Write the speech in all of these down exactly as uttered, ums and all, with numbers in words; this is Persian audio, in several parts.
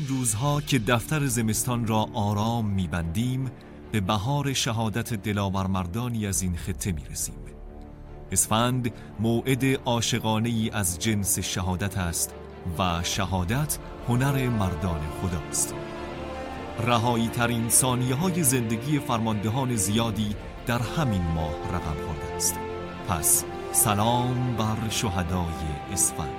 روزها که دفتر زمستان را آرام می‌بندیم، به بهار شهادت دلاورمردانی از این خطه می‌رسیم. اسفند موعد عاشقانه‌ای از جنس شهادت است و شهادت هنر مردان خداست. رهایی ترین ثانیه های زندگی فرماندهان زیادی در همین ماه رقم خورده است. پس سلام بر شهدای اسفند.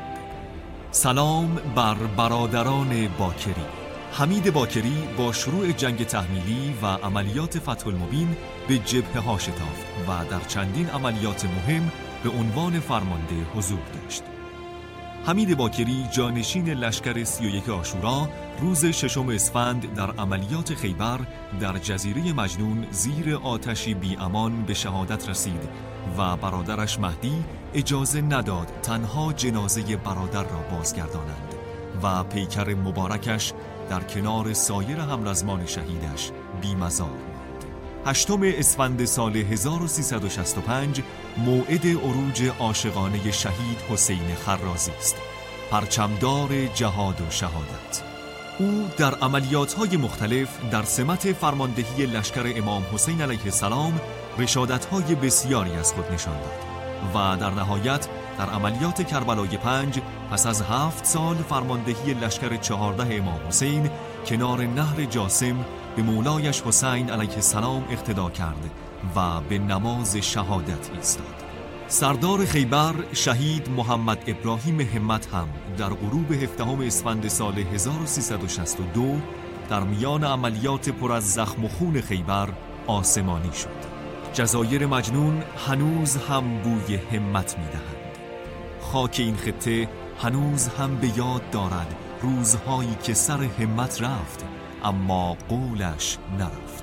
سلام بر برادران باکری. حمید باکری با شروع جنگ تحمیلی و عملیات فتح المبین به جبهه ها شتافت و در چندین عملیات مهم به عنوان فرمانده حضور داشت. حمید باکری جانشین لشکر سی و یک عاشورا روز ششم اسفند در عملیات خیبر در جزیره مجنون زیر آتشی بی امان به شهادت رسید و برادرش مهدی اجازه نداد تنها جنازه برادر را بازگردانند و پیکر مبارکش در کنار سایر همرزمان شهیدش بی‌مزار ماند. هشتم اسفند سال هزار و سیصد و شصت و پنج موعد عروج عاشقانه شهید حسین خرازی است، پرچمدار جهاد و شهادت. او در عملیات‌های مختلف در سمت فرماندهی لشکر امام حسین علیه السلام رشادت‌های بسیاری از خود نشان داد و در نهایت در عملیات کربلای پنج پس از هفت سال فرماندهی لشکر چهارده امام حسین کنار نهر جاسم به مولایش حسین علیه السلام اقتدا کرد و به نماز شهادت ایستاد. سردار خیبر شهید محمد ابراهیم همت هم در غروب هفدهم اسفند سال هزار و سیصد و شصت و دو در میان عملیات پر از زخم و خون خیبر آسمانی شد. جزایر مجنون هنوز هم بوی همت می‌دهند. خاک این خطه هنوز هم به یاد دارد روزهایی که سر همت رفت اما قولش نرفت.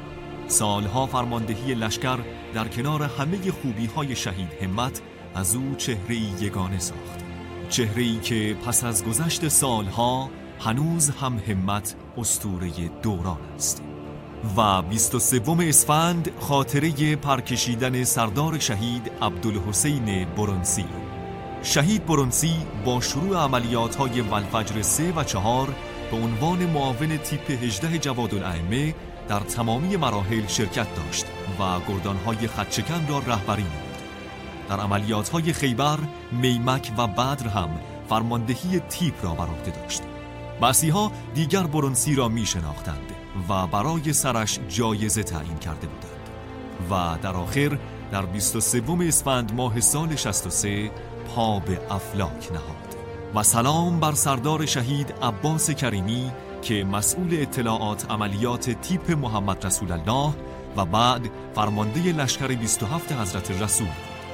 سالها فرماندهی لشکر در کنار همه خوبی‌های شهید همت از او چهره‌ای یگانه ساخت، چهره‌ای که پس از گذشت سالها هنوز هم همت اسطوره دوران است. و بیست و سوم اسفند خاطره پرکشیدن سردار شهید عبدالحسین برنسی. شهید برنسی با شروع عملیات‌های والفجر سه و چهار به عنوان معاون تیپ هجده جوادالائمه در تمامی مراحل شرکت داشت و گردان‌های خطشکن را رهبری نمود. در عملیات‌های خیبر، میمک و بدر هم فرماندهی تیپ را بر عهده داشت. بعثی‌ها دیگر برنسی را می‌شناختند و برای سرش جایزه تعیین کرده بودند و در آخر در بیست و سوم اسفند ماه سال شصت و سه پا به افلاک نهاد. و سلام بر سردار شهید عباس کریمی که مسئول اطلاعات عملیات تیپ محمد رسول الله و بعد فرمانده لشکر بیست و هفت حضرت رسول.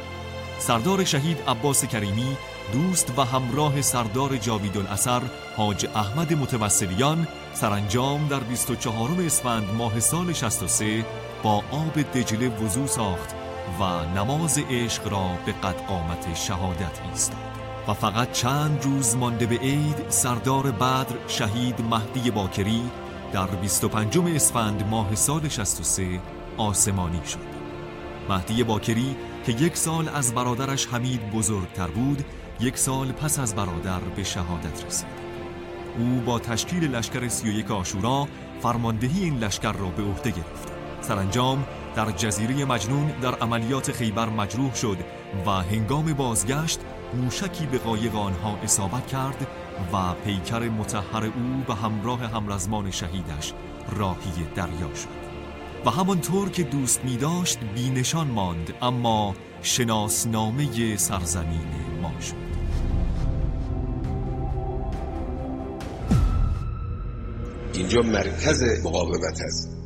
سردار شهید عباس کریمی دوست و همراه سردار جاویدالاثر حاج احمد متوسلیان سرانجام در بیست و چهارم اسفند ماه سال شصت و سه با آب دجله وضو ساخت و نماز عشق را به قد قامت شهادت ایستاد. و فقط چند روز مانده به عید سردار بدر شهید مهدی باکری در بیست و پنجم اسفند ماه سال شصت و سه آسمانی شد. مهدی باکری که یک سال از برادرش حمید بزرگتر بود، یک سال پس از برادر به شهادت رسید. او با تشکیل لشکر سی و یک عاشورا فرماندهی این لشکر را به عهده گرفت. سرانجام در جزیره مجنون در عملیات خیبر مجروح شد و هنگام بازگشت موشکی به قایق آنها اصابت کرد و پیکر مطهر او به همراه همرزمان شهیدش راهی دریا شد و همانطور که دوست می داشت بی نشان ماند، اما شناسنامه سرزمین ما شد. اینجا مرکز مقاومت است.